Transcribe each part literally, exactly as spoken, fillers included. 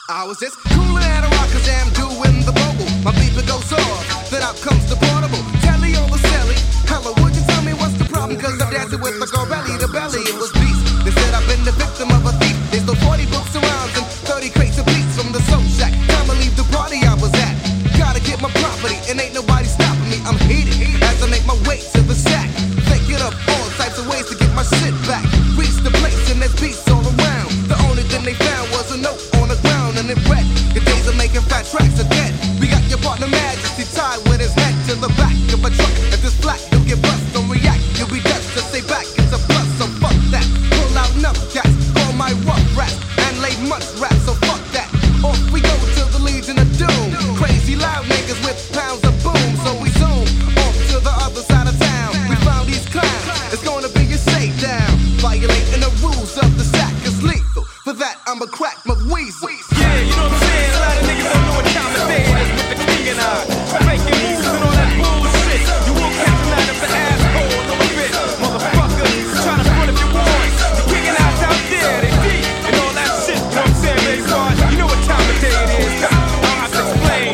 I was just coolin' at a rocker jam, doing the vocal. My beeper goes off, then out comes the portable. Telly on the celly. Hello, would you tell me what's the problem? Cause I'm dancing with the girl belly to belly. It was beast. They said I've been the victim of a thief. They stole forty books around and thirty crates of beats from the soul shack. Time to leave the party I was at. Gotta get my property and ain't nobody stopping me. I'm heated as I make my way to the shack. Thinking of all types of ways to get my shit back. Reach the place and there's beats all around. The only thing they found was a note on the ground and it read, your days of making fat tracks are dead. We got your partner Majesty tied with his neck to the back of a truck. If this flat, you'll get bust, don't react. You'll be Dutch to stay back, it's a plus, so fuck that. Pull out enough cats, call my rough rap and lay much rap, so fuck that. Off we go to the Legion of Doom. Crazy loud niggas with pounds of boom, so we zoom off to the other side of town. We found these clowns, it's gonna be a shakedown. Violating the rules of the sack is lethal. For that, I'm a crack McWeasel. Yeah, you know what I'm saying? A lot of niggas don't know what time of day it is with the king and I. Making moves and all that bullshit. You won't catch a lot of the asshole, no bit. Motherfucker, trying to front if you want. The king and I's out there, they deep and all that shit. You know what I'm saying, baby boy? You know what time of day it is. I'll have to explain.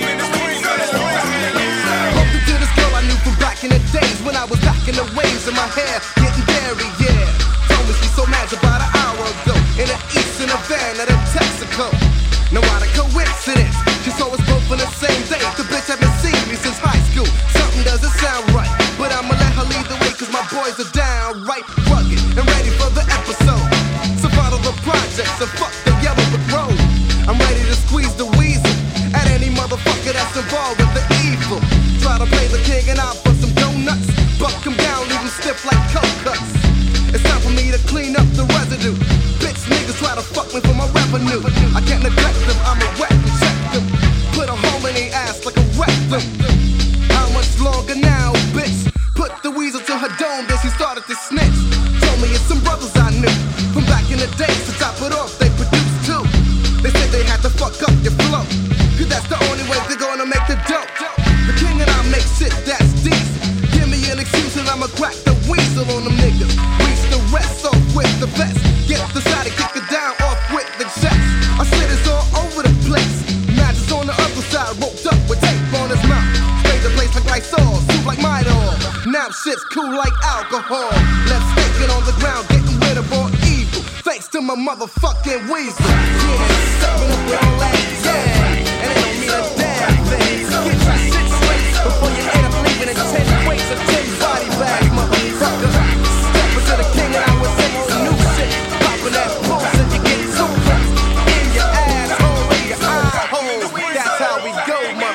Hope to this girl I knew from back in the days when I was back in the waves in my hair getting buried, yeah. Told me she's so mad about an hour ago in the east in a van out of Texaco. No, what a coincidence. She saw us both on the same day. The bitch haven't seen me since high school. Something doesn't sound right, but I'ma let her lead the way cause my boys are downright rugged and ready for the episode. So follow the projects and fuck the yellow brick road. I'm ready to squeeze the weasel at any motherfucker that's involved with the evil. Try to play the king and I'll put some donuts. Buck him down, leave him stiff like coke cuts. It's time for me to clean up the residue. Bitch niggas try to fuck me for my revenue. I can't neglect them, I'ma wet and check them. Put a hole in their ass like a rectum. How much longer now, bitch? Put the weasel to her dome, then she started to snitch. Told me it's some brothers I knew from back in the days. To top it off, they produced too. They said they had to fuck up your flow, cause that's the only way they're gonna make the dope. The king and I make shit that's decent. Give me an excuse and I'ma crack the weasel on them niggas. Reach the rest off with the best. Get the side and kick it down off with the chest. Our shit is all over the place. Magic's on the other side, roped up with tape on his mouth. Spray the place like Lysol, soup like Midol. Now shit's cool like alcohol. Left sticking on the ground, getting rid of all evil. Thanks to my motherfucking weasel. Yeah, stepping up with all that, yeah. And it don't mean a damn thing. Get your shit straight before you end up leaving in ten weights or ten body bags, motherfucker. Step into the king and I was sent some new shit. Popping that bullshit, you get two cuts in your asshole, in your eye hole. That's how we go, motherfucker.